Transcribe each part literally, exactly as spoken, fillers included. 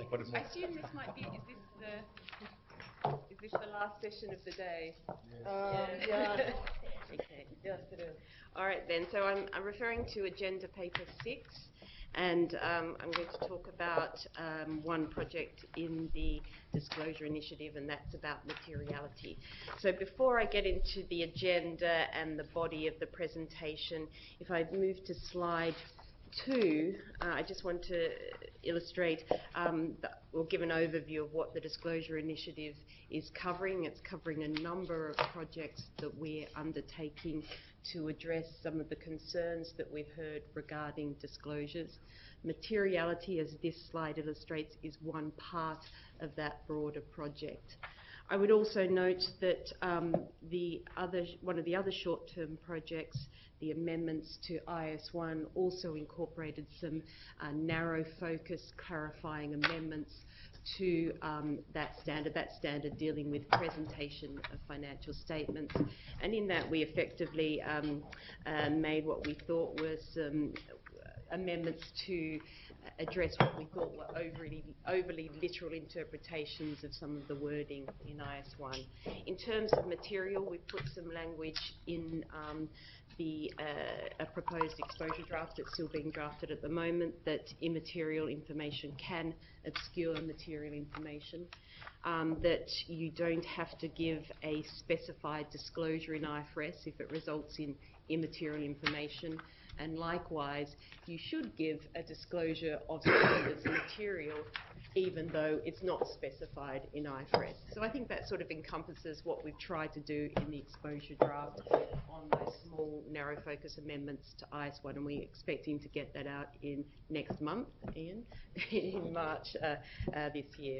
But it's I not. assume this might be, is this the, is this the last session of the day? Um, yeah. Okay. Yes, it is. All right then, so I'm, I'm referring to agenda paper six, and um, I'm going to talk about um, one project in the disclosure initiative, and that's about materiality. So before I get into the agenda and the body of the presentation, if I move to slide two, uh, I just want to illustrate um, the, or give an overview of what the disclosure initiative is covering. It's covering a number of projects that we're undertaking to address some of the concerns that we've heard regarding disclosures. Materiality, as this slide illustrates, is one part of that broader project. I would also note that um, the other, one of the other short-term projects, the amendments to I S one, also incorporated some uh, narrow focus clarifying amendments to um, that standard, that standard dealing with presentation of financial statements. And in that we effectively um, uh, made what we thought were some amendments to address what we thought were overly, overly literal interpretations of some of the wording in I S one. In terms of material, we've put some language in um, the uh, a proposed exposure draft that's still being drafted at the moment, that immaterial information can obscure material information, um, that you don't have to give a specified disclosure in I F R S if it results in immaterial information, and likewise you should give a disclosure of something that's material even though it's not specified in I F R S. So I think that sort of encompasses what we've tried to do in the exposure draft on those small narrow focus amendments to I S one, and we're expecting to get that out in next month, Ian, in March uh, uh, this year.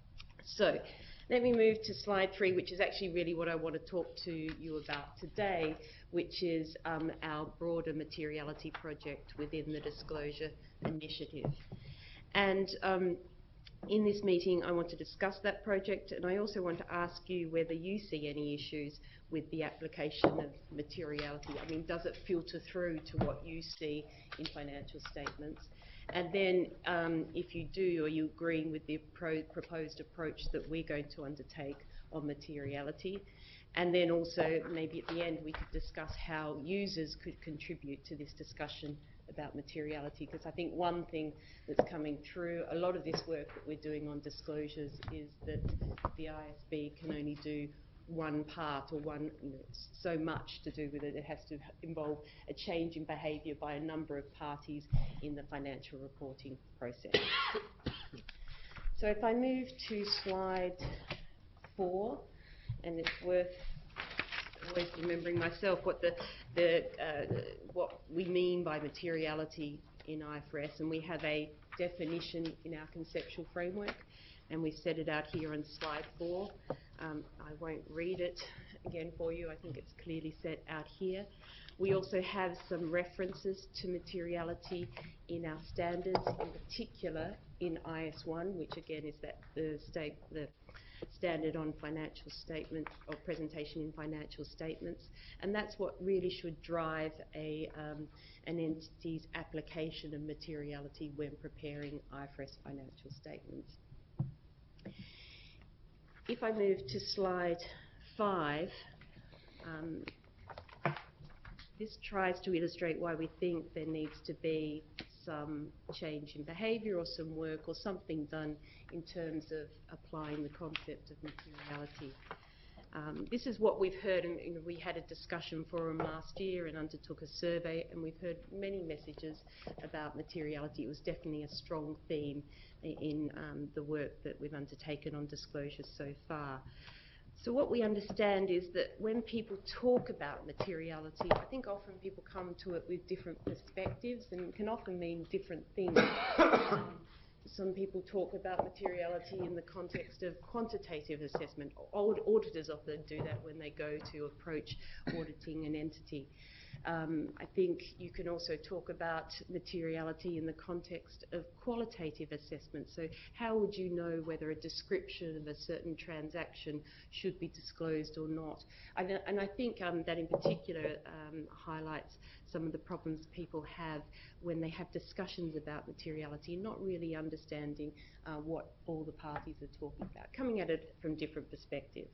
So let me move to slide three, which is actually really what I want to talk to you about today, which is um, our broader materiality project within the disclosure initiative. And um, in this meeting, I want to discuss that project, and I also want to ask you whether you see any issues with the application of materiality. I mean, does it filter through to what you see in financial statements? And then, um, if you do, are you agreeing with the pro proposed approach that we're going to undertake on materiality? And then also, maybe at the end, we could discuss how users could contribute to this discussion about materiality, because I think one thing that's coming through a lot of this work that we're doing on disclosures is that the I S B can only do one part or one, you know, so much to do with it. It has to involve a change in behaviour by a number of parties in the financial reporting process. So if I move to slide four, and it's worth always remembering myself what the, the uh, what we mean by materiality in I F R S, and we have a definition in our conceptual framework, and we set it out here on slide four. Um, I won't read it again for you. I think it's clearly set out here. We also have some references to materiality in our standards, in particular in I S one, which again is that the state the standard on financial statements or presentation in financial statements, and that's what really should drive a um, an entity's application of materiality when preparing I F R S financial statements. If I move to slide five, um, this tries to illustrate why we think there needs to be some change in behaviour or some work or something done in terms of applying the concept of materiality. Um, this is what we've heard, and you know, we had a discussion forum last year and undertook a survey, and we've heard many messages about materiality. It was definitely a strong theme in um, the work that we've undertaken on disclosure so far. So what we understand is that when people talk about materiality, I think often people come to it with different perspectives and can often mean different things. Um, some people talk about materiality in the context of quantitative assessment. Aud auditors often do that when they go to approach auditing an entity. Um, I think you can also talk about materiality in the context of qualitative assessment. So how would you know whether a description of a certain transaction should be disclosed or not? And, and I think um, that in particular um, highlights some of the problems people have when they have discussions about materiality, not really understanding uh, what all the parties are talking about, coming at it from different perspectives.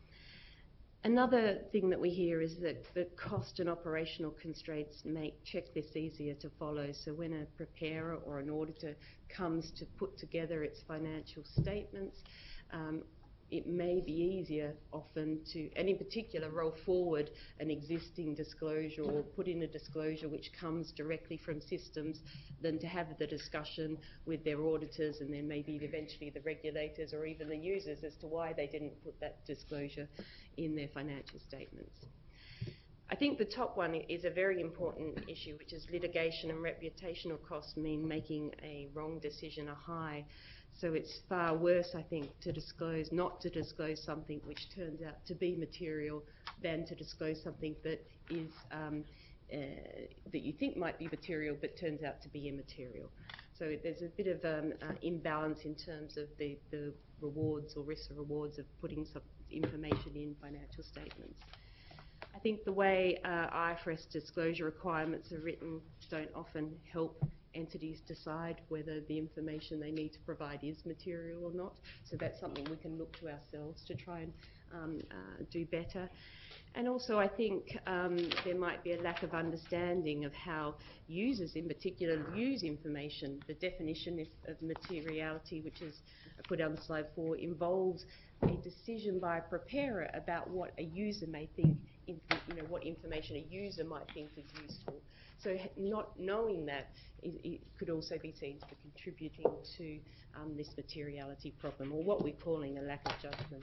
Another thing that we hear is that the cost and operational constraints make checklists easier to follow. So when a preparer or an auditor comes to put together its financial statements, um, it may be easier often to, and in particular, roll forward an existing disclosure or put in a disclosure which comes directly from systems than to have the discussion with their auditors and then maybe eventually the regulators or even the users as to why they didn't put that disclosure in their financial statements. I think the top one is a very important issue, which is litigation and reputational costs mean making a wrong decision a high. So it's far worse, I think, to disclose, not to disclose something which turns out to be material than to disclose something that is um, uh, that you think might be material but turns out to be immaterial. So there's a bit of um, uh, imbalance in terms of the, the rewards or risks or rewards of putting some information in financial statements. I think the way uh, I F R S disclosure requirements are written don't often help entities decide whether the information they need to provide is material or not. So that's something we can look to ourselves to try and um, uh, do better. And also I think um, there might be a lack of understanding of how users in particular use information. The definition of, of materiality, which is put on slide four, involves a decision by a preparer about what a user may think, you know, what information a user might think is useful. So not knowing that it, it could also be seen to be contributing to um, this materiality problem, or what we're calling a lack of judgment.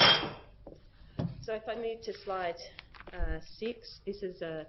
So if I move to slide uh, six, this is a,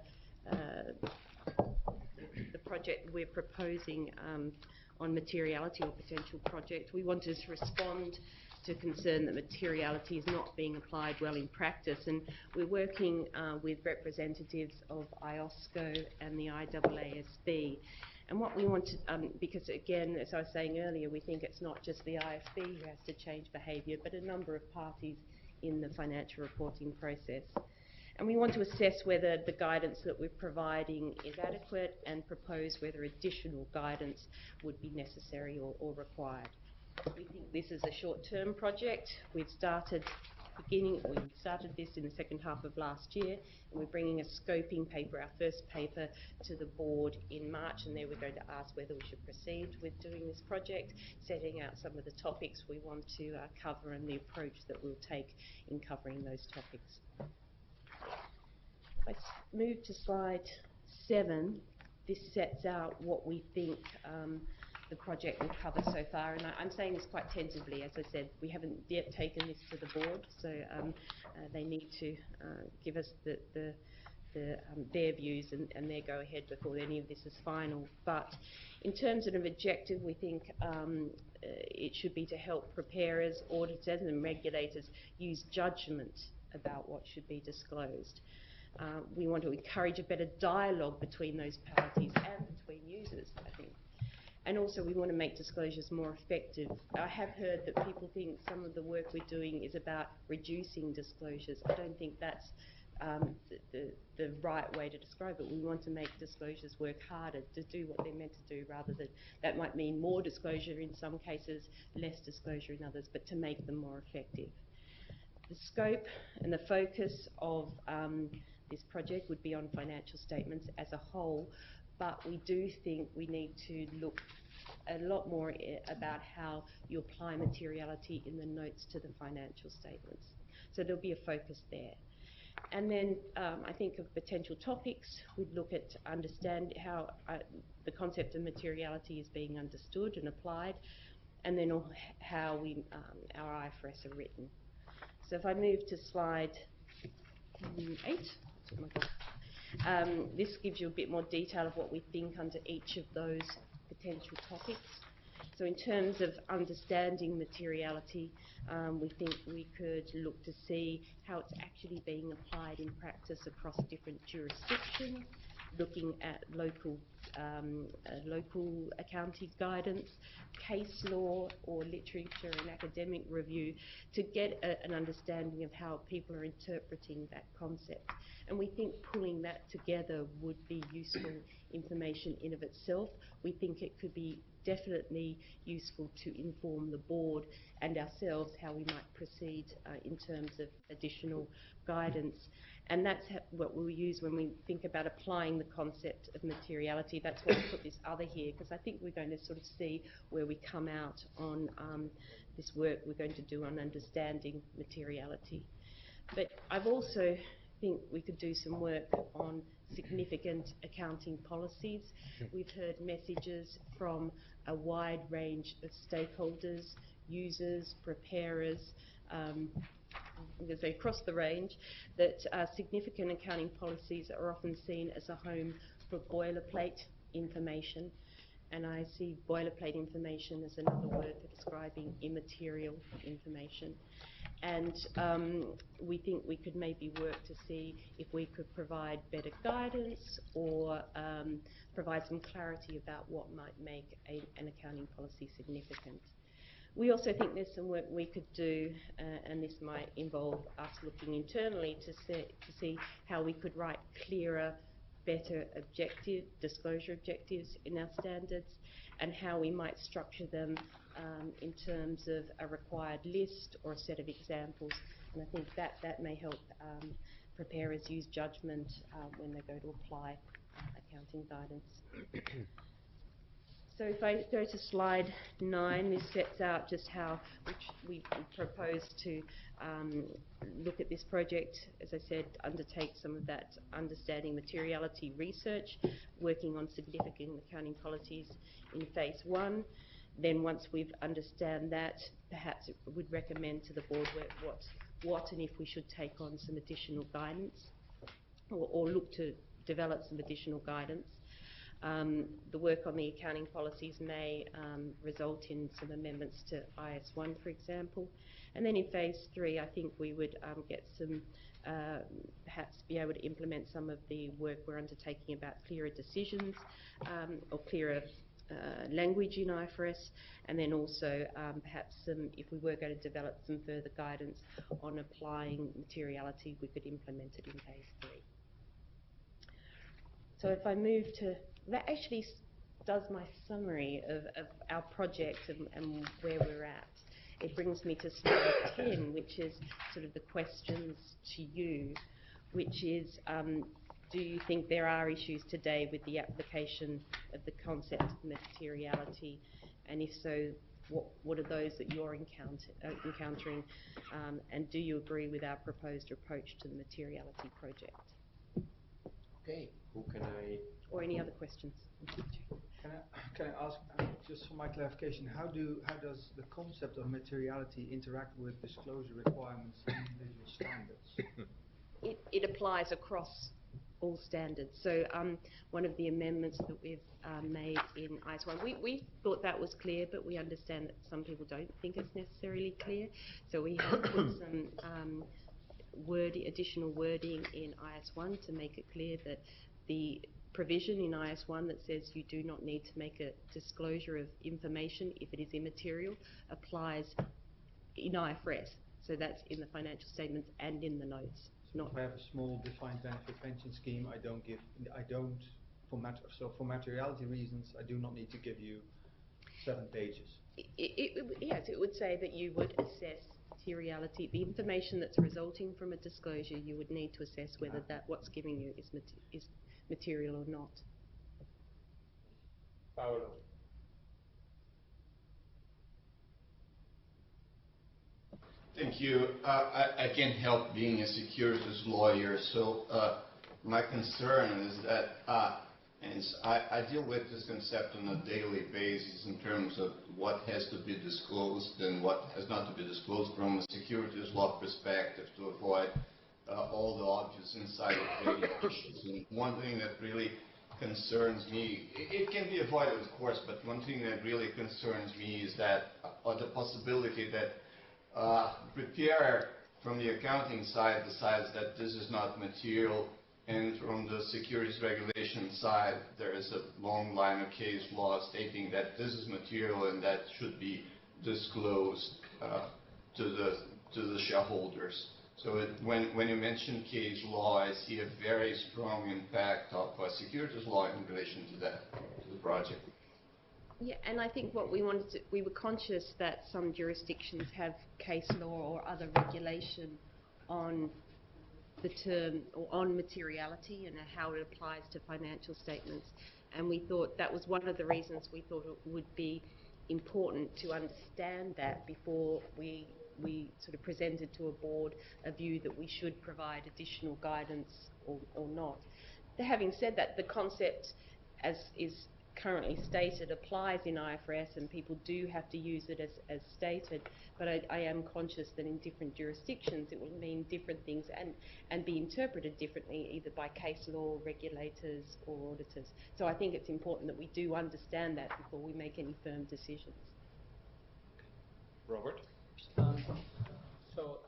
uh, the project we're proposing um, on materiality or potential project. We wanted to respond to concern that materiality is not being applied well in practice, and we're working uh, with representatives of I O S C O and the I A A S B. And what we want to, um, because again, as I was saying earlier, we think it's not just the I F B who has to change behaviour, but a number of parties in the financial reporting process. And we want to assess whether the guidance that we're providing is adequate and propose whether additional guidance would be necessary or, or required. We think this is a short-term project. We've started beginning, we started this in the second half of last year, and we're bringing a scoping paper, our first paper, to the board in March, and there we're going to ask whether we should proceed with doing this project, setting out some of the topics we want to uh, cover and the approach that we'll take in covering those topics. Let's move to slide seven. This sets out what we think um, the project will cover so far, and I, I'm saying this quite tentatively. As I said, we haven't yet taken this to the board, so um, uh, they need to uh, give us the, the, the, um, their views and, and their go-ahead before any of this is final. But in terms of an objective, we think um, uh, it should be to help preparers, auditors and regulators use judgment about what should be disclosed. Uh, we want to encourage a better dialogue between those parties and between users, I think. And also we want to make disclosures more effective. I have heard that people think some of the work we're doing is about reducing disclosures. I don't think that's um, the, the, the right way to describe it. We want to make disclosures work harder to do what they're meant to do, rather than, that might mean more disclosure in some cases, less disclosure in others, but to make them more effective. The scope and the focus of um, this project would be on financial statements as a whole, but we do think we need to look a lot more about how you apply materiality in the notes to the financial statements. So there'll be a focus there. And then um, I think of potential topics. We'd look at understand how uh, the concept of materiality is being understood and applied, and then how we, um, our I F R S are written. So if I move to slide eight, oh my God. Um, this gives you a bit more detail of what we think under each of those potential topics. So in terms of understanding materiality, um, we think we could look to see how it's actually being applied in practice across different jurisdictions, looking at local um, uh, local accounting guidance, case law or literature and academic review to get a, an understanding of how people are interpreting that concept. And we think pulling that together would be useful information in of itself. We think it could be definitely useful to inform the board and ourselves how we might proceed uh, in terms of additional guidance. And that's what we'll use when we think about applying the concept of materiality. That's why I put this other here, because I think we're going to sort of see where we come out on um, this work we're going to do on understanding materiality. But I've also think we could do some work on significant accounting policies. We've heard messages from a wide range of stakeholders, users, preparers, um, I'm going to say across the range, that uh, significant accounting policies are often seen as a home for boilerplate information. And I see boilerplate information as another word for describing immaterial information. And um, we think we could maybe work to see if we could provide better guidance or um, provide some clarity about what might make a, an accounting policy significant. We also think there's some work we could do, uh, and this might involve us looking internally to see, to see how we could write clearer, better objective, disclosure objectives in our standards, and how we might structure them um, in terms of a required list or a set of examples. And I think that, that may help um, preparers use judgment uh, when they go to apply uh, accounting guidance. So if I go to slide nine, this sets out just how which we propose to um, look at this project. As I said, undertake some of that understanding materiality research, working on significant accounting policies in phase one. Then once we've understand that, perhaps it would recommend to the board what, what and if we should take on some additional guidance or, or look to develop some additional guidance. Um, the work on the accounting policies may um, result in some amendments to I S one, for example. And then in phase three, I think we would um, get some, uh, perhaps be able to implement some of the work we're undertaking about clearer decisions um, or clearer uh, language in I F R S, and then also um, perhaps some, if we were going to develop some further guidance on applying materiality, we could implement it in phase three. So if I move to, that actually does my summary of, of our project and, and where we're at. It brings me to slide ten, which is sort of the questions to you, which is, um, do you think there are issues today with the application of the concept of materiality? And if so, what, what are those that you're encounter, uh, encountering? Um, and do you agree with our proposed approach to the materiality project? Okay, who can I... Or any other questions? Can I, can I ask, uh, just for my clarification, how do how does the concept of materiality interact with disclosure requirements in individual standards? It, it applies across all standards. So um, one of the amendments that we've uh, made in I S one, we, we thought that was clear, but we understand that some people don't think it's necessarily clear. So we have put some um, word, additional wording in I S one to make it clear that the provision in I S one that says you do not need to make a disclosure of information if it is immaterial applies in I F R S. So that's in the financial statements and in the notes. So not if I have a small defined benefit pension scheme, I don't give, I don't, for matter, so for materiality reasons, I do not need to give you seven pages. It, it, it, yes, it would say that you would assess materiality, the information that's resulting from a disclosure. You would need to assess whether that what's giving you is is material or not. Paolo. Thank you. Uh, I, I can't help being a securities lawyer, so uh, my concern is that uh, and I, I deal with this concept on a daily basis in terms of what has to be disclosed and what has not to be disclosed from a securities law perspective to avoid uh, all the obvious insider trading issues. And one thing that really concerns me, it, it can be avoided, of course, but one thing that really concerns me is that, uh, the possibility that uh, preparer from the accounting side decides that this is not material, and from the securities regulation side, there is a long line of case law stating that this is material and that should be disclosed uh, to the to the shareholders. So it, when when you mention case law, I see a very strong impact of uh, securities law in relation to that to the project. Yeah, and I think what we wanted to, we were conscious that some jurisdictions have case law or other regulation on the term or on materiality and how it applies to financial statements. And we thought that was one of the reasons we thought it would be important to understand that before we we sort of presented to a board a view that we should provide additional guidance or, or not. Having said that, the concept as is currently stated applies in I F R S, and people do have to use it as, as stated, but I, I am conscious that in different jurisdictions it will mean different things and, and be interpreted differently either by case law, regulators or auditors. So I think it's important that we do understand that before we make any firm decisions. Robert? Um, so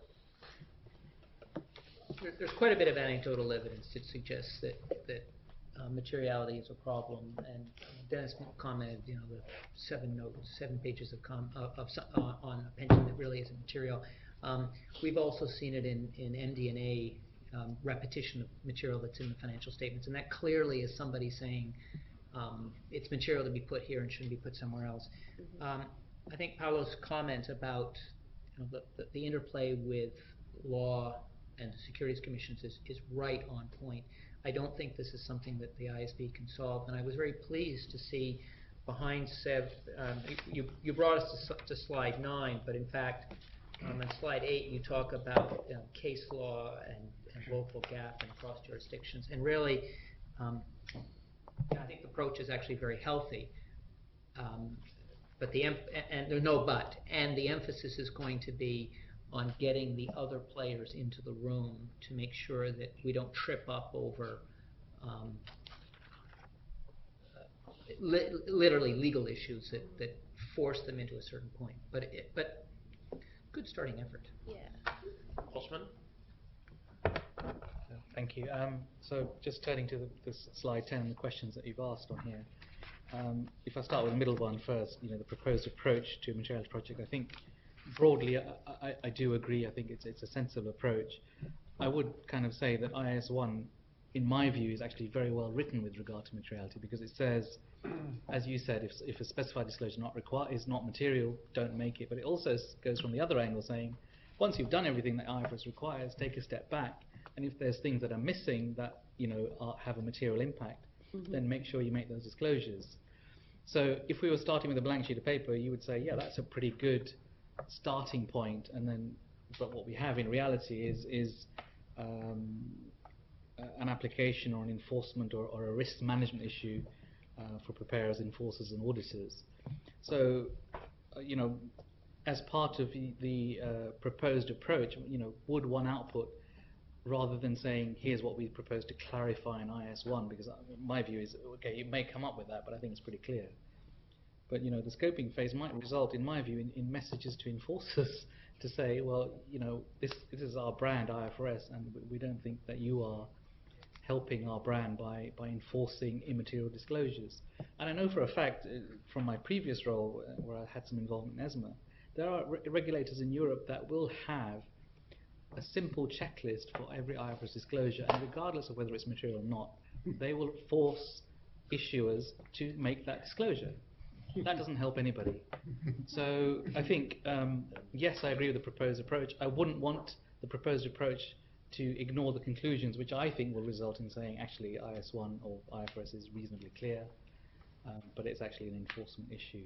there, there's quite a bit of anecdotal evidence that suggests that, that uh, materiality is a problem, and Dennis commented, you know, the seven notes, seven pages of, com of, of uh, on a pension that really isn't material. Um, we've also seen it in, in M D and A, um, repetition of material that's in the financial statements, and that clearly is somebody saying um, it's material to be put here and shouldn't be put somewhere else. Mm-hmm. um, I think Paolo's comment about you know, the, the, the interplay with law and the securities commissions is, is right on point. I don't think this is something that the I S B can solve, and I was very pleased to see behind Sev, um, you, you brought us to, to slide nine, but in fact um, on slide eight you talk about you know, case law and, and local gap and cross jurisdictions, and really um, I think the approach is actually very healthy. Um, But the and there's no but, and the emphasis is going to be on getting the other players into the room to make sure that we don't trip up over um, li literally legal issues that, that force them into a certain point. But it, but good starting effort. Yeah. Osman? Thank you. Um, so just turning to the, this slide ten, the questions that you've asked on here. Um, if I start with the middle one first, you know, the proposed approach to a materiality project, I think broadly I, I, I do agree. I think it's, it's a sensible approach. I would kind of say that I S one, in my view, is actually very well written with regard to materiality, because it says, as you said, if, if a specified disclosure not require, is not material, don't make it. But it also goes from the other angle, saying, once you've done everything that I F R S requires, take a step back, and if there's things that are missing that you know are, have a material impact, mm-hmm. then make sure you make those disclosures. So if we were starting with a blank sheet of paper, you would say, yeah, that's a pretty good starting point. And then, but what we have in reality is is um, an application or an enforcement or, or a risk management issue uh, for preparers, enforcers, and auditors. So, uh, you know, as part of the, the uh, proposed approach, you know, would one output, rather than saying, here's what we propose to clarify in I S one, because my view is, okay, you may come up with that, but I think it's pretty clear. But, you know, the scoping phase might result, in my view, in, in messages to enforcers to say, well, you know, this, this is our brand, I F R S, and we don't think that you are helping our brand by, by enforcing immaterial disclosures. And I know for a fact, uh, from my previous role, uh, where I had some involvement in ESMA, there are re regulators in Europe that will have a simple checklist for every I F R S disclosure, and regardless of whether it's material or not, they will force issuers to make that disclosure. That doesn't help anybody. So I think, um, yes, I agree with the proposed approach. I wouldn't want the proposed approach to ignore the conclusions, which I think will result in saying, actually, I S one or I F R S is reasonably clear, um, but it's actually an enforcement issue.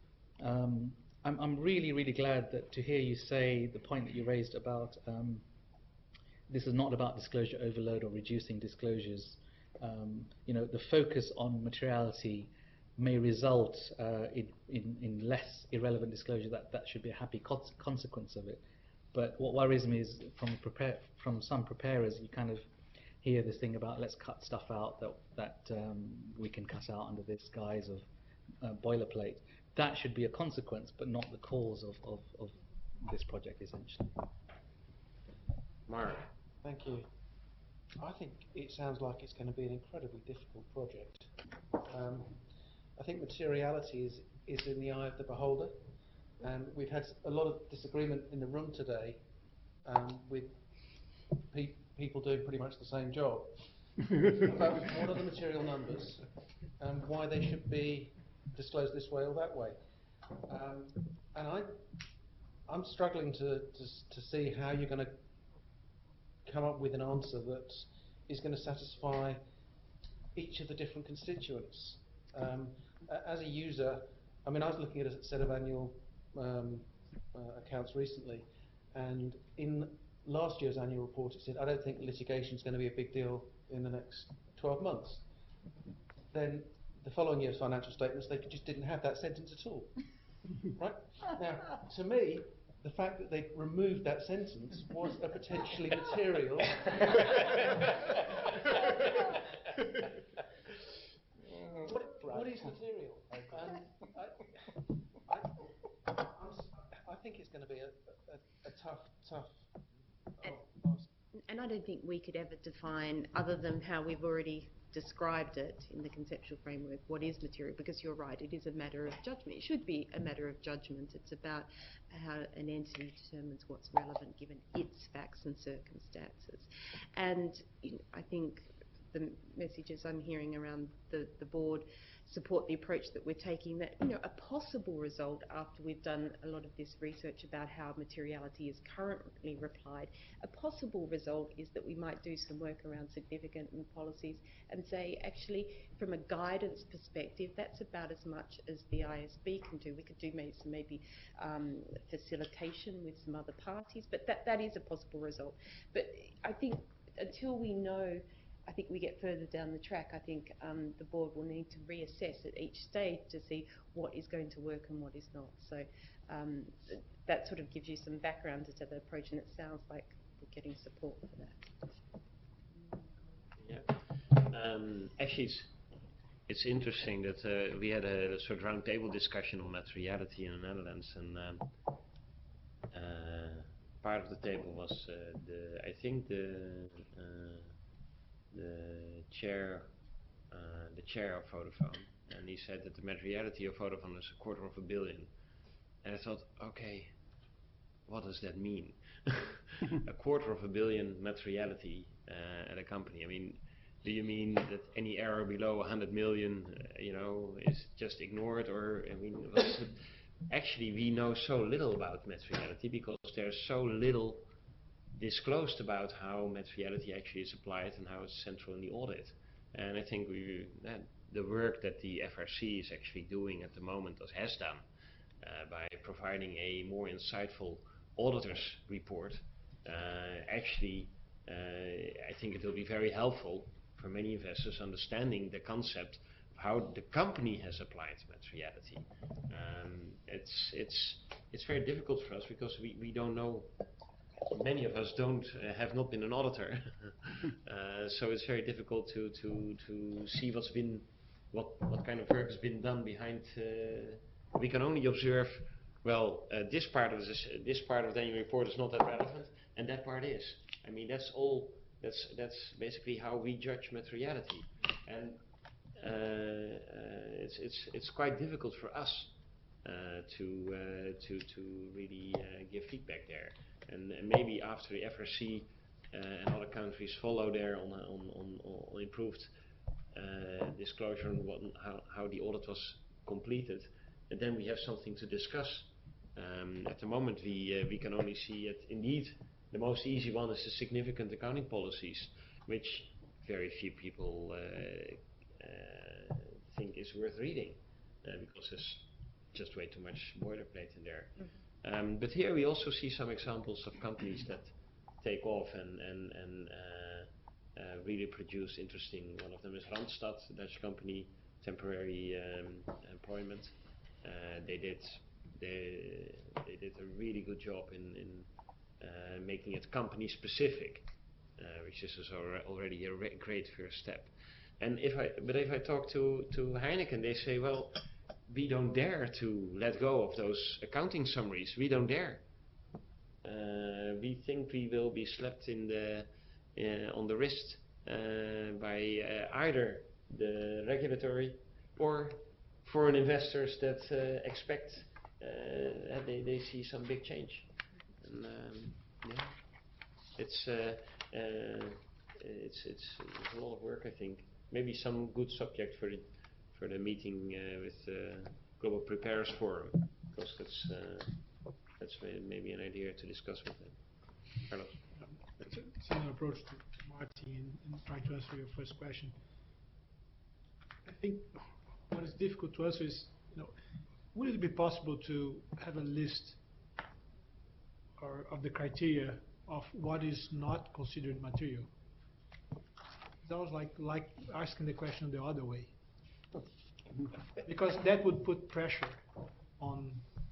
Um, I'm, I'm really, really glad that to hear you say the point that you raised about um, this is not about disclosure overload or reducing disclosures. Um, you know, the focus on materiality may result uh, in, in, in less irrelevant disclosure. That, that should be a happy cons consequence of it. But what worries me is from, prepare, from some preparers, you kind of hear this thing about let's cut stuff out that that um, we can cut out under this guise of uh, boilerplate. That should be a consequence, but not the cause of, of, of this project, essentially. Mark. Thank you. I think it sounds like it's going to be an incredibly difficult project. Um, I think materiality is, is in the eye of the beholder, and we've had a lot of disagreement in the room today um, with pe people doing pretty much the same job about what are the material numbers and why they should be disclosed this way or that way. Um, and I, I'm struggling to, to, to see how you're going to come up with an answer that is going to satisfy each of the different constituents. Um, as a user, I mean, I was looking at a set of annual um, uh, accounts recently, and in last year's annual report it said, I don't think litigation is going to be a big deal in the next twelve months. Then the following year's financial statements, they just didn't have that sentence at all. Right? Now, to me, the fact that they removed that sentence was a potentially material. what, what is material? Um, I, I, I'm, I think it's going to be a, a, a tough, tough. And, oh, and I don't think we could ever define, other than how we've already described it in the conceptual framework, what is material, because you're right, it is a matter of judgment. It should be a matter of judgment. It's about how an entity determines what's relevant given its facts and circumstances. And you know, I think the messages I'm hearing around the, the board support the approach that we're taking, that you know a possible result after we've done a lot of this research about how materiality is currently applied, a possible result is that we might do some work around significant in policies and say actually from a guidance perspective that's about as much as the I S B can do. We could do maybe some maybe um, facilitation with some other parties, but that, that is a possible result. But I think until we know, I think we get further down the track, I think um, the board will need to reassess at each stage to see what is going to work and what is not. So um, th that sort of gives you some background to the approach, and it sounds like we're getting support for that. Yeah. Um, actually, it's, it's interesting that uh, we had a, a sort of roundtable discussion on materiality in the Netherlands, and um, uh, part of the table was uh, the, I think the uh, the chair, uh, the chair of Vodafone, and he said that the materiality of Vodafone is a quarter of a billion. And I thought, okay, what does that mean? A quarter of a billion materiality uh, at a company. I mean, do you mean that any error below one hundred million, uh, you know, is just ignored? Or I mean, what's the, actually, we know so little about materiality because there's so little disclosed about how materiality actually is applied and how it's central in the audit. And I think we, that the work that the F R C is actually doing at the moment, or has done, uh, by providing a more insightful auditor's report, uh, actually, uh, I think it will be very helpful for many investors understanding the concept of how the company has applied materiality. Um, it's, it's, it's very difficult for us because we, we don't know. Many of us don't uh, have not been an auditor, uh, so it's very difficult to to to see what's been what what kind of work has been done behind. Uh, we can only observe, well, uh, this part of this this part of the annual report is not that relevant, and that part is. I mean, that's all. That's that's basically how we judge materiality, and uh, uh, it's it's it's quite difficult for us uh, to uh, to to really uh, give feedback there. And, and maybe after the F R C uh, and other countries follow there on on on, on improved uh, disclosure on what, how how the audit was completed, and then we have something to discuss. Um, at the moment, we uh, we can only see it. Indeed, the most easy one is the significant accounting policies, which very few people uh, uh, think is worth reading uh, because there's just way too much boilerplate in there. Mm-hmm. Um, but here we also see some examples of companies that take off and, and, and uh, uh, really produce interesting. One of them is Randstad, a Dutch company, temporary um, employment. Uh, they did they they did a really good job in, in uh, making it company specific. uh, which is also alre- already a re- great first step. And if I, but if I talk to, to Heineken, they say, well, we don't dare to let go of those accounting summaries. We don't dare. Uh, we think we will be slapped in the uh, on the wrist uh, by uh, either the regulatory or foreign investors that uh, expect uh, that they, they see some big change. And, um, yeah, it's, uh, uh, it's it's it's a lot of work, I think. Maybe some good subject for the for the meeting uh, with the Global Preparers Forum, because that's uh, that's may- maybe an idea to discuss with them. Carlos. It's a similar approach to Marty in, in trying to answer your first question. I think what is difficult to answer is, you know, would it be possible to have a list or of the criteria of what is not considered material? That was like like asking the question the other way, because that would put pressure on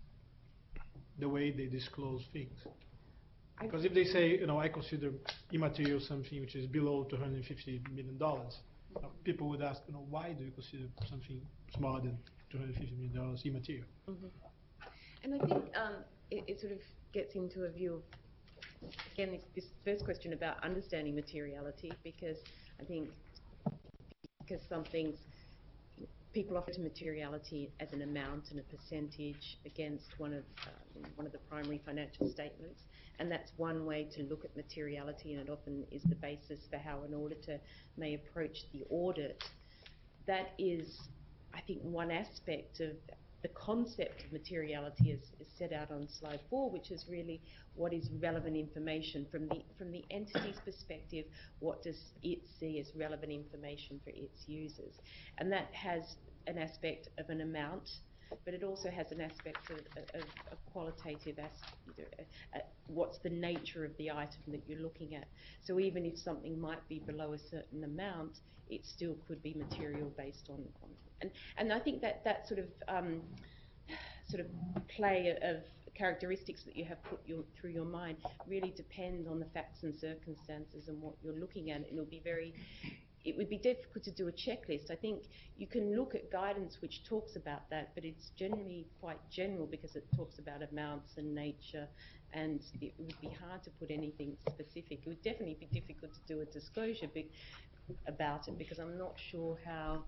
the way they disclose things. Because if they say, you know, I consider immaterial something which is below two hundred fifty million dollars, uh, people would ask, you know, why do you consider something smaller than two hundred fifty million dollars immaterial? Mhm. And I think um, it, it sort of gets into a view of, again, this, this first question about understanding materiality, because I think because some things, people offer to materiality as an amount and a percentage against one of um, one of the primary financial statements, and that's one way to look at materiality, and it often is the basis for how an auditor may approach the audit. That is, I think, one aspect of the concept of materiality is, is set out on slide four, which is really what is relevant information from the from the entity's perspective. What does it see as relevant information for its users? And that has an aspect of an amount, but it also has an aspect of, of, of qualitative aspect. Uh, uh, what's the nature of the item that you're looking at? So even if something might be below a certain amount, it still could be material based on, on and and I think that that sort of um, sort of play of characteristics that you have put your, through your mind really depend on the facts and circumstances and what you're looking at. And it'll be very it would be difficult to do a checklist. I think you can look at guidance which talks about that, but it's generally quite general because it talks about amounts and nature, and it would be hard to put anything specific. It would definitely be difficult to do a disclosure be about it, because I'm not sure how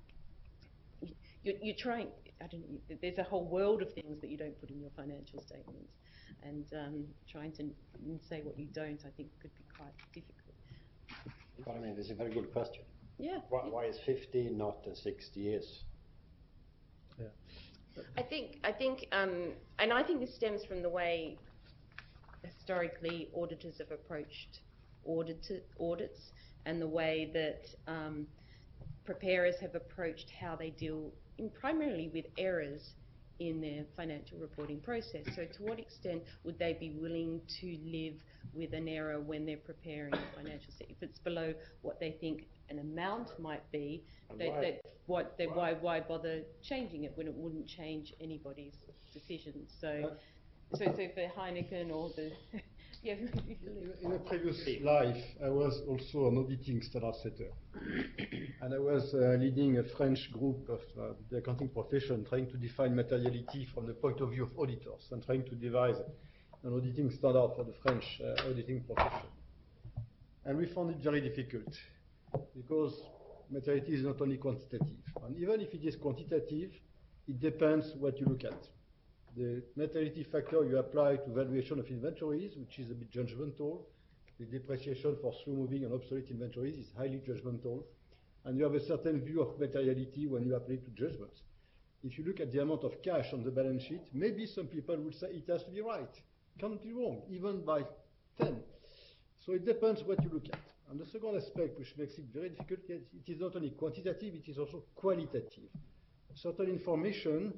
you're, you're trying. I don't. There's a whole world of things that you don't put in your financial statements, and um, trying to say what you don't, I think, could be quite difficult. But I mean, this is a very good question. Yeah. Why, why is fifty not uh, sixty years? Yeah. I think, I think, um, and I think this stems from the way historically auditors have approached audit audits, and the way that um, preparers have approached how they deal in primarily with errors in their financial reporting process. So to what extent would they be willing to live with an error when they're preparing a financial statement? If it's below what they think an amount might be, they, why? they, what, they, why, why bother changing it when it wouldn't change anybody's decision? So, so, so for Heineken or the... yeah, in, in a previous life, I was also an auditing standard setter. And I was uh, leading a French group of uh, the accounting profession, trying to define materiality from the point of view of auditors and trying to devise an auditing standard for the French uh, auditing profession. And we found it very difficult because materiality is not only quantitative. And even if it is quantitative, it depends what you look at. The materiality factor you apply to valuation of inventories, which is a bit judgmental. The depreciation for slow-moving and obsolete inventories is highly judgmental. And you have a certain view of materiality when you apply it to judgments. If you look at the amount of cash on the balance sheet, maybe some people will say it has to be right. It can't be wrong, even by ten. So it depends what you look at. And the second aspect, which makes it very difficult, it is not only quantitative, it is also qualitative. Certain information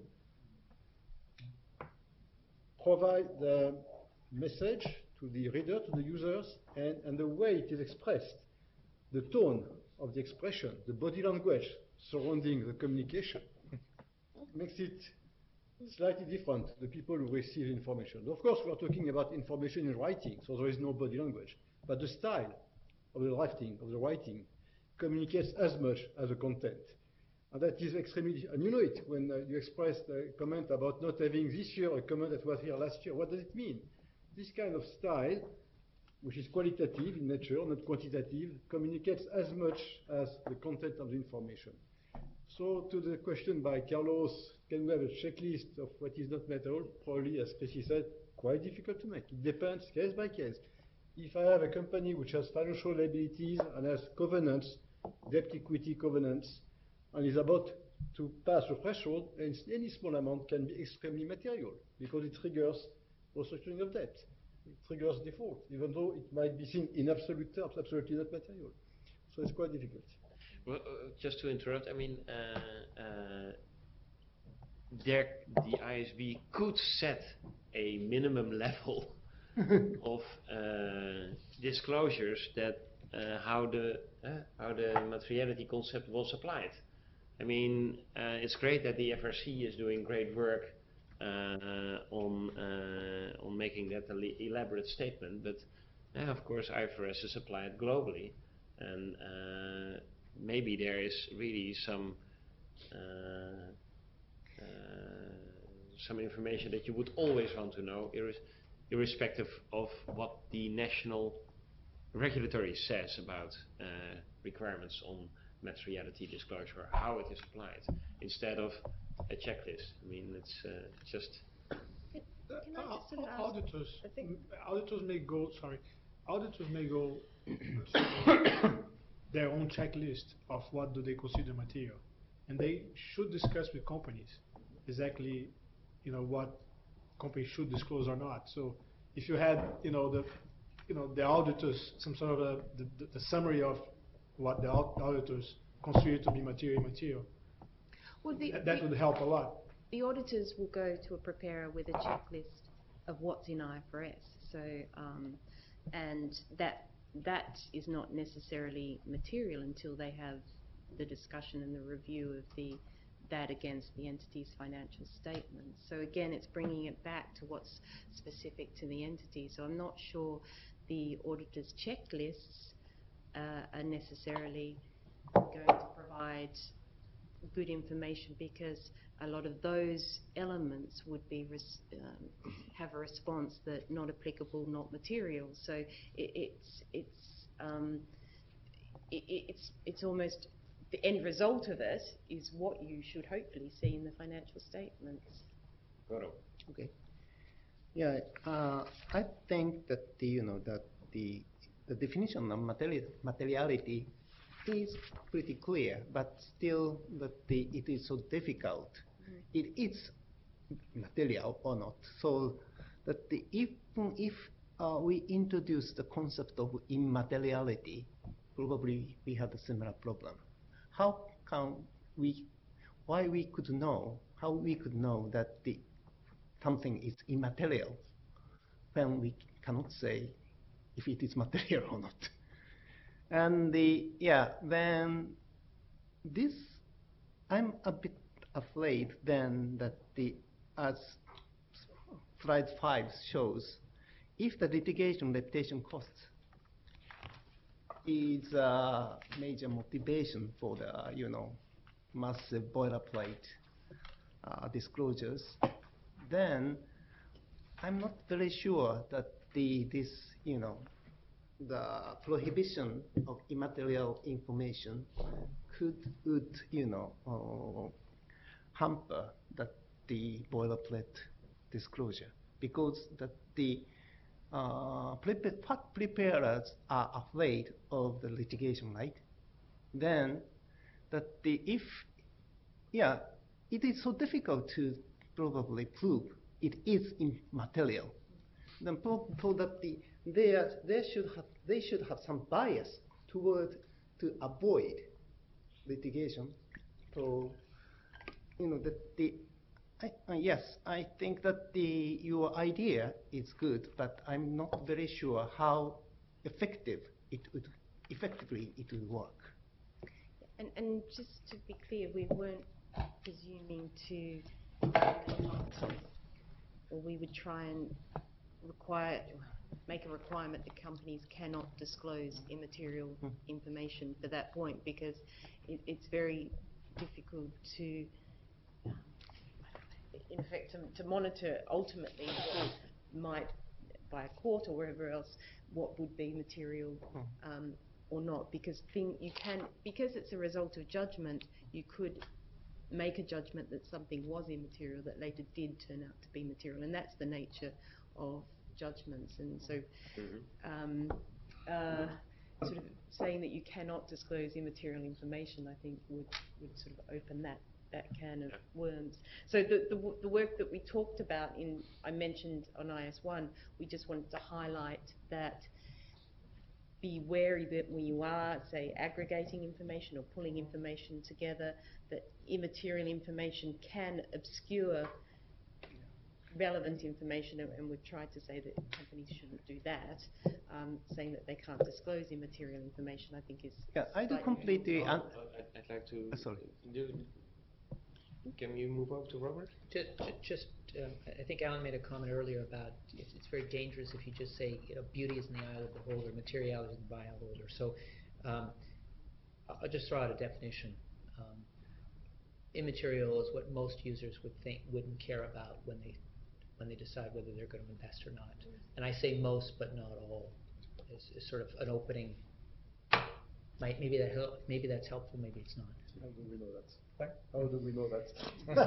provide the message to the reader, to the users, and, and the way it is expressed, the tone of the expression, the body language surrounding the communication, makes it slightly different to the people who receive information. Of course, we are talking about information in writing, so there is no body language. But the style of the drafting, of the writing, communicates as much as the content. And that is extremely, and you know it, when uh, you expressed a comment about not having this year a comment that was here last year. What does it mean? This kind of style, which is qualitative in nature, not quantitative, communicates as much as the content of the information. So to the question by Carlos, can we have a checklist of what is not material? Probably, as Tracy said, quite difficult to make. It depends case by case. If I have a company which has financial liabilities and has covenants, debt equity covenants, and is about to pass a threshold, and any small amount can be extremely material because it triggers restructuring of debt. It triggers default, even though it might be seen in absolute terms absolutely not material. So it's quite difficult. Well, uh, just to interrupt, I mean, uh, uh, there the I S B could set a minimum level of uh, disclosures that uh, how the uh, how the materiality concept was applied. I mean, uh, it's great that the F R C is doing great work uh, on uh, on making that an elaborate statement, but uh, of course I F R S is applied globally, and uh, maybe there is really some uh, uh, some information that you would always want to know, irres irrespective of what the national regulatory says about uh, requirements on materiality disclosure, how it is applied, instead of a checklist. I mean, it's uh, just... Can I Uh, just sort of ask- auditors, I think- m- auditors may go, sorry, auditors may go to their own checklist of what do they consider material. And they should discuss with companies exactly, you know, what companies should disclose or not. So if you had, you know, the, you know, the auditors, some sort of a, the, the, the summary of what the au- auditors consider to be material, material, Well, the, that, that the, would help a lot. the auditors will go to a preparer with a checklist of what's in I F R S. So, um, and that that is not necessarily material until they have the discussion and the review of the that against the entity's financial statements. So again, it's bringing it back to what's specific to the entity. So I'm not sure the auditor's checklists uh, are necessarily going to provide good information, because a lot of those elements would be res um, have a response that not applicable, not material. So it, it's it's um, it, it's it's almost the end result of it is what you should hopefully see in the financial statements. Goro. Okay. Yeah, uh, I think that the, you know, that the the definition of materi materiality is pretty clear, but still that the it is so difficult. Mm. It is material or not. So that the even if uh, we introduce the concept of immateriality, probably we have a similar problem. How can we, why we could know, how we could know that the something is immaterial when we cannot say if it is material or not? And the, yeah, then this, I'm a bit afraid then that the, as slide five shows, if the litigation reputation costs is a major motivation for the, you know, massive boilerplate uh, disclosures, then I'm not very sure that the, this, you know, the prohibition of immaterial information could, would, you know, uh, hamper that the boilerplate disclosure, because that the uh, prepare, fact preparers are afraid of the litigation, right? Then that the if, yeah, it is so difficult to probably prove it is immaterial. Then so that the there they should have they should have some bias toward to avoid litigation. So you know that the I, uh, yes, I think that the your idea is good, but I'm not very sure how effective it would effectively it would work. And, and just to be clear, we weren't presuming to come up with, or we would try and require, make a requirement that companies cannot disclose immaterial information for that point, because it, it's very difficult to, um, in effect, to, to monitor ultimately what might, by a court or wherever else, what would be material um, or not, because thing you can, because it's a result of judgment, you could make a judgment that something was immaterial that later did turn out to be material, and that's the nature of judgments. And so um, uh, sort of saying that you cannot disclose immaterial information, I think, would, would sort of open that, that can of worms. So the, the, w- the work that we talked about in, I mentioned on I S one, we just wanted to highlight that be wary that when you are, say, aggregating information or pulling information together, that immaterial information can obscure relevant information, and, and we've tried to say that companies shouldn't do that. Um, saying that they can't disclose immaterial information, I think, is Yeah, I do slightly completely. Oh, un- I'd, I'd like to. Uh, sorry. Do, can you move over to Robert? Ju- ju- Just, um, I think Alan made a comment earlier about it's, it's very dangerous if you just say, you know, beauty is in the eye of the beholder, materiality is in the eye of the beholder. So um, I'll I'll just throw out a definition. Um, immaterial is what most users would think, wouldn't care about when they when they decide whether they're going to invest or not. And I say most, but not all, is, is sort of an opening. Might, maybe that help, maybe that's helpful, maybe it's not. How do we know that? How do we know that?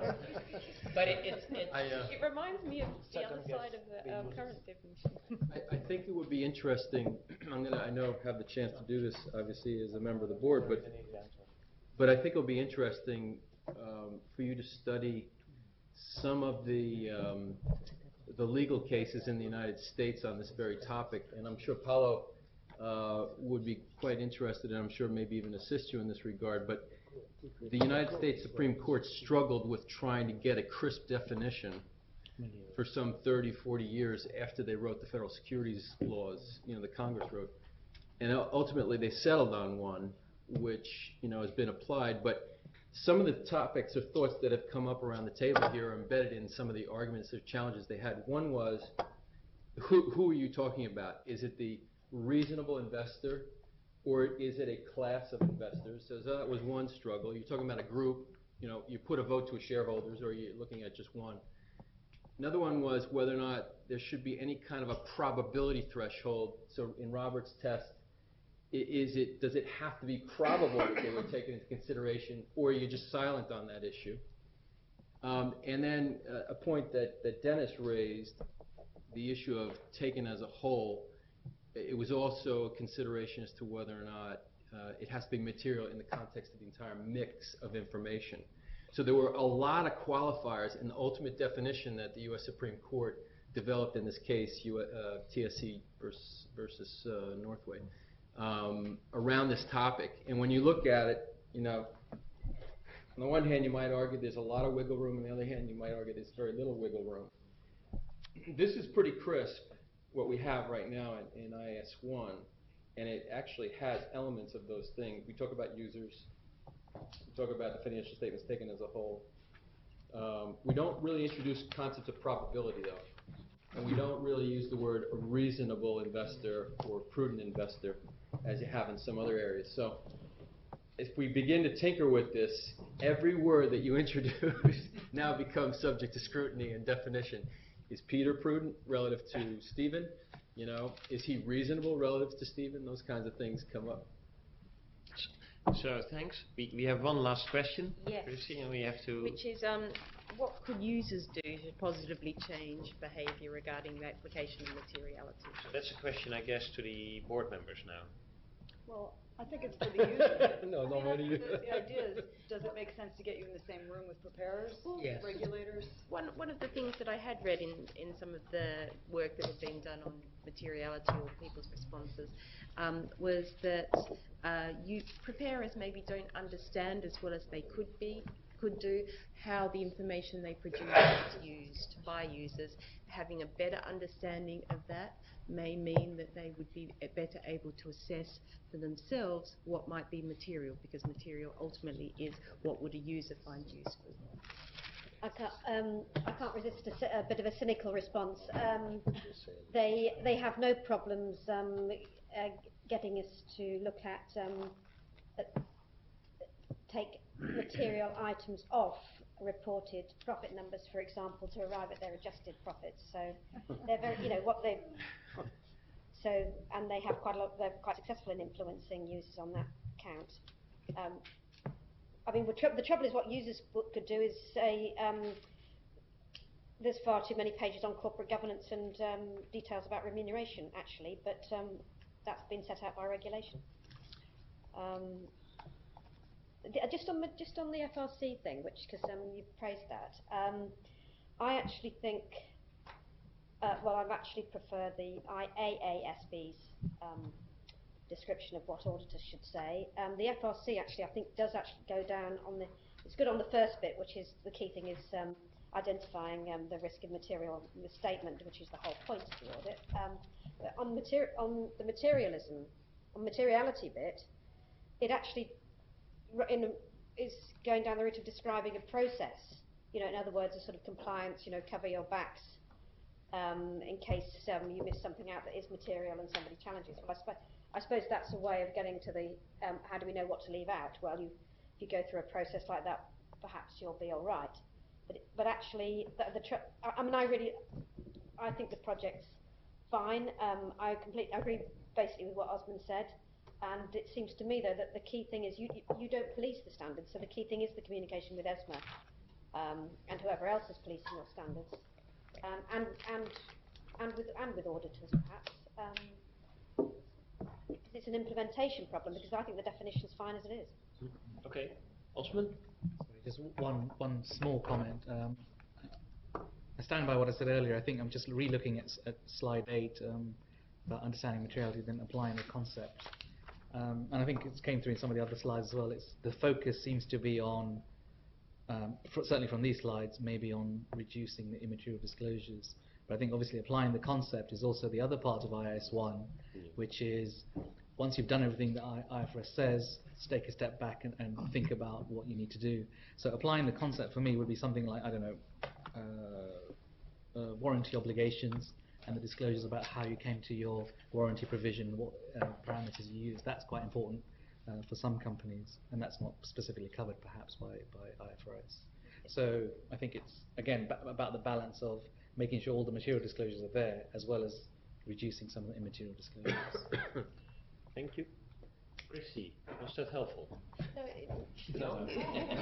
But it, it's, it's I, uh, It reminds me of the other side of the, our current definition. I, I think it would be interesting, I'm gonna, I know have the chance to do this, obviously, as a member of the board, but, but I think it'll be interesting um, for you to study some of the, um, the legal cases in the United States on this very topic, and I'm sure Paulo uh, would be quite interested, and I'm sure maybe even assist you in this regard, but the United States Supreme Court struggled with trying to get a crisp definition for some thirty, forty years after they wrote the federal securities laws, you know, the Congress wrote. And ultimately they settled on one which, you know, has been applied. But some of the topics or thoughts that have come up around the table here are embedded in some of the arguments or challenges they had. One was, who, who are you talking about? Is it the reasonable investor, or is it a class of investors? So that was one struggle. You're talking about a group, you know, you put a vote to a shareholders, or you're looking at just one. Another one was whether or not there should be any kind of a probability threshold. So in Robert's test, i- is it, does it have to be probable that they were taken into consideration, or are you just silent on that issue? Um, and then uh, a point that, that Dennis raised, the issue of taken as a whole, it was also a consideration as to whether or not uh, it has to be material in the context of the entire mix of information. So there were a lot of qualifiers in the ultimate definition that the U S Supreme Court developed in this case, U, uh, T S C versus, versus uh, Northway, um, around this topic. And when you look at it, you know, on the one hand you might argue there's a lot of wiggle room, on the other hand you might argue there's very little wiggle room. This is pretty crisp, what we have right now in, in I S one, and it actually has elements of those things. We talk about users, we talk about the financial statements taken as a whole. Um, we don't really introduce concepts of probability, though, and we don't really use the word reasonable investor or prudent investor as you have in some other areas. So if we begin to tinker with this, every word that you introduce now becomes subject to scrutiny and definition. Is Peter prudent relative to Stephen? You know, is he reasonable relative to Stephen? Those kinds of things come up. So thanks. We, we have one last question. Yes. Lucy, and we have to. Which is, um, what could users do to positively change behaviour regarding the application of materiality? So that's a question, I guess, to the board members now. Well, I think it's for the user. No, I no, mean, really. that's the, the idea is, does it make sense to get you in the same room with preparers, Yes. regulators? One, one of the things that I had read in, in some of the work that had been done on materiality or people's responses um, was that uh, you, preparers maybe don't understand as well as they could be, could do, how the information they produce is used by users. Having a better understanding of that may mean that they would be better able to assess for themselves what might be material, because material ultimately is what would a user find useful. I can't, um, I can't resist a, cy- a bit of a cynical response. Um, they they have no problems um, uh, getting us to look at, um, uh, take material items off reported profit numbers, for example, to arrive at their adjusted profits. So they're very, you know, what they. So and they have quite a lot. They're quite successful in influencing users on that count. Um, I mean, the, tr the trouble is what users could do is say um, there's far too many pages on corporate governance and um, details about remuneration, actually, but um, that's been set out by regulation. Um, the, just on the, just on the F R C thing, which because um, you've praised that, um, I actually think. Uh, well, I actually prefer the I A A S B's um, description of what auditors should say. Um, the F R C actually, I think, does actually go down on the. It's good on the first bit, which is the key thing is um, identifying um, the risk of material misstatement, which is the whole point of the audit. Um, but on, materi on the materialism, on materiality bit, it actually in a, is going down the route of describing a process. You know, in other words, a sort of compliance. You know, cover your backs. Um, in case um, you miss something out that is material and somebody challenges. Well, I, sp I suppose that's a way of getting to the um, how do we know what to leave out? Well, you, if you go through a process like that, perhaps you'll be all right. But, it, but actually, the, the tr I, I mean, I really, I think the project's fine. Um, I completely agree basically with what Osman said. And it seems to me, though, that the key thing is you, you, you don't police the standards. So the key thing is the communication with ESMA um, and whoever else is policing your standards. Um, and and and with and with auditors perhaps. Um, it's an implementation problem because I think the definition is fine as it is. Okay, Osman. Sorry, just one one small comment. Um, I stand by what I said earlier. I think I'm just re-looking at, at slide eight um, about understanding materiality, then applying the concept. Um, and I think it came through in some of the other slides as well. It's the focus seems to be on. Um, for, certainly from these slides, maybe on reducing the immaterial disclosures. But I think obviously applying the concept is also the other part of I A S one, which is once you've done everything that I F R S says, take a step back and, and think about what you need to do. So applying the concept for me would be something like, I don't know, uh, uh, warranty obligations and the disclosures about how you came to your warranty provision, what uh, parameters you use. That's quite important. Uh, for some companies, and that's not specifically covered perhaps by, by I F R S. So I think it's, again, ba about the balance of making sure all the material disclosures are there, as well as reducing some of the immaterial disclosures. Thank you. Chrissy, was that helpful? No, it, No. no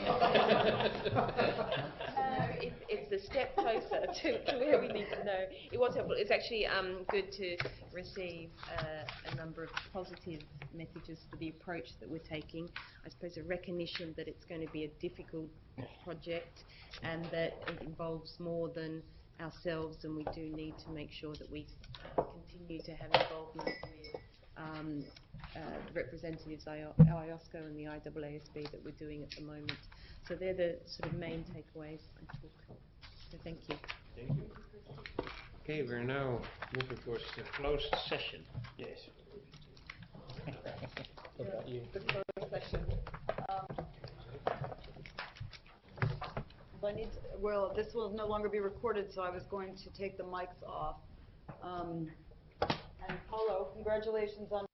it, it's a step closer to, to where we need to know. It was helpful. It's actually um, good to receive uh, a number of positive messages for the approach that we're taking. I suppose a recognition that it's going to be a difficult project and that it involves more than ourselves, and we do need to make sure that we uh, continue to have involvement with um, uh, representatives I O S C O and the I A A S B that we're doing at the moment. So they're the sort of main takeaways I took. So thank you. Thank you. Okay, we're now moving towards the closed session. Yes. What about you? The closed session. Um, I need to, well, this will no longer be recorded, so I was going to take the mics off. Um, and Paulo, congratulations on